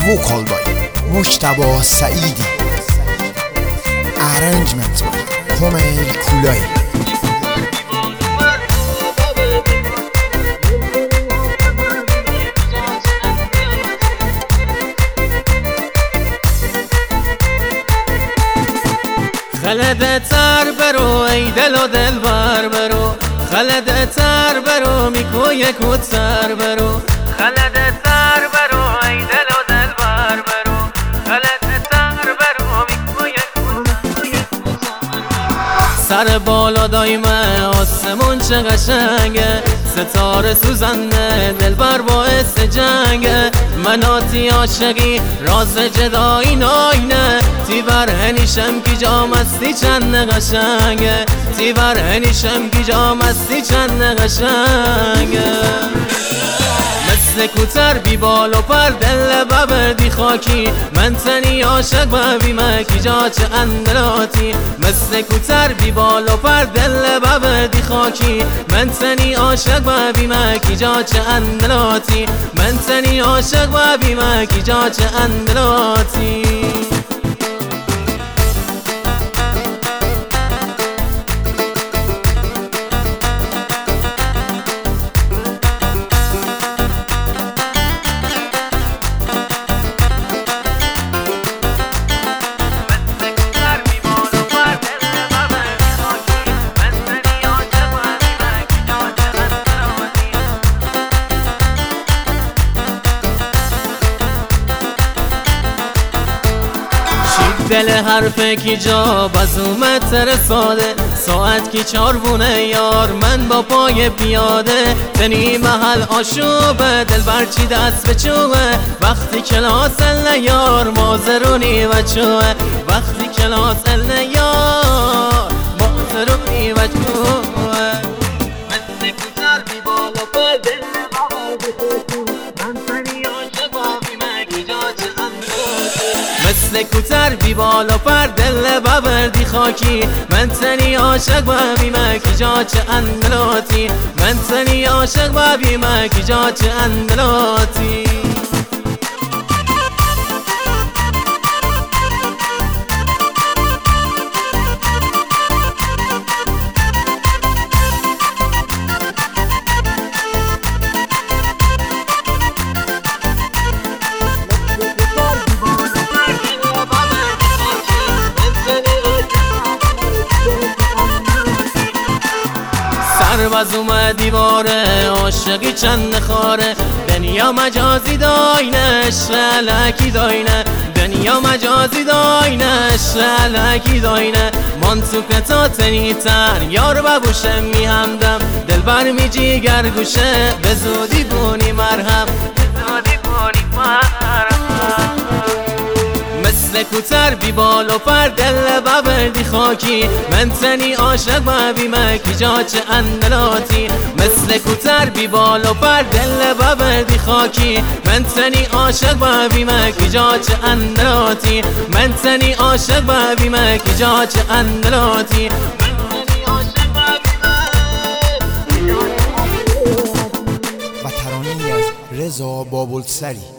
وکال بای مجتبی سعیدی، ارنجمنت بای کمیل کولایی. خلده تر برو ای دل و دل بر برو، خلده تر برو میکوی کتر برو، خلده تر برو ای دل و دل بر برو، خلده تر برو میکوی کتر. سر بالا دایمه آسمون چه قشنگه، ستاره سوزنده دل بر باعث جنگه، مناتی عاشقی راز جدایی ناینه، تی بر هنیشم کی جام استی چند قشنگه، تی بر هنیشم کی جام استی چند قشنگه. مثل کوتر بی بال و پر دل ببردی خاکی، من تنی عاشق ببی مکی جا چه اندلاتی، مثل کوتر بی بال و پر دل ببردی خاکی، من تنی عاشق ببی مکی جا چه اندلاتی، من تنی عاشق ببی مکی جا چه اندلاتی. دل حرف کی جا باز اومد ترساده، ساعت کی چاربونه یار من با پای پیاده، تنی محل آشوبه دل برچی دست به چوبه، وقتی کلاس یار مازرونی و چوبه، وقتی کلاس یار مازرونی و چوبه. مثل کوتر بی بال و پر دل من تنی عاشق بابی مکی جا چه مثل کوتر بی بال و پر دل ببردی خاکی، من تنی عاشق بابی مکی جا چه اندلاتی، من تنی عاشق بابی مکی جا چه اندلاتی. سرباز اومد دیواره عاشقی چند خاره، دنیا مجازی داینه عشق الکی داینه، دنیا مجازی داینه عشق الکی داینه، من تو کتا تنیتر یار ببوشه می همدم، دل بر می جیگر گوشه به زودی بونی مرهم، به زودی بونی مرهم. مثل کوتر بی بال و پر دل ببردی خاکی، من تنی عاشق ببی مکی جا چه اندلاتی، مثل کوتر بی بال و پر دل ببردی خاکی، من تنی عاشق ببی مکی جا چه اندلاتی، من تنی عاشق ببی مکی جا چه اندلاتی. و ترانه‌ای از رضا بابلسری.